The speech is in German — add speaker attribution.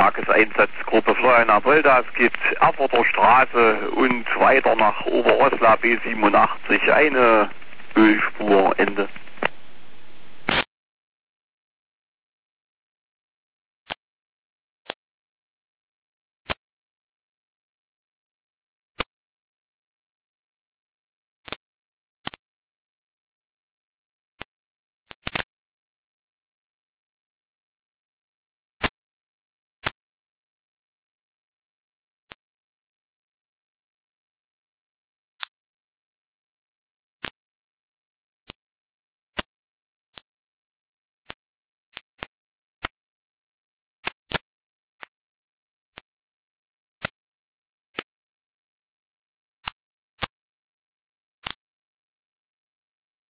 Speaker 1: Tageseinsatzgruppe Floriana-Polda. Es gibt Erfurter Straße und weiter nach Oberosla B87 eine